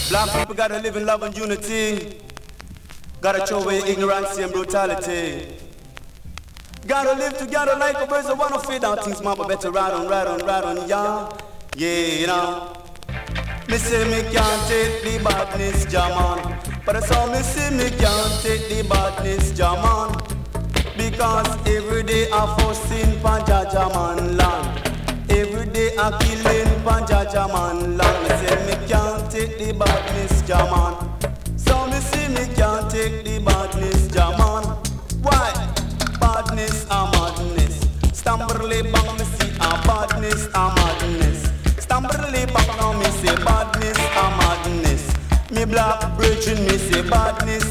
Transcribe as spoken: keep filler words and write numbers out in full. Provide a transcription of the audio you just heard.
Black people gotta live in love and unity. Gotta throw away ignorance and brutality. Gotta live together like a birds that wanna feed out things, man, but better ride on, ride on, ride on, yeah. Yeah, you know. Me say me can't take the badness, Jaman. But I saw me say me can't take the badness, Jaman. Because every day I fussing Panja Jaman land. Every day I killing Panja Jaman land. Me say me can't take the badness, Jaman. So me say me can't take the badness, Jaman. Why? Badness and madness. Stumble bang me see a badness and madness. Stumble back now me say badness and madness. Me black bridging me say badness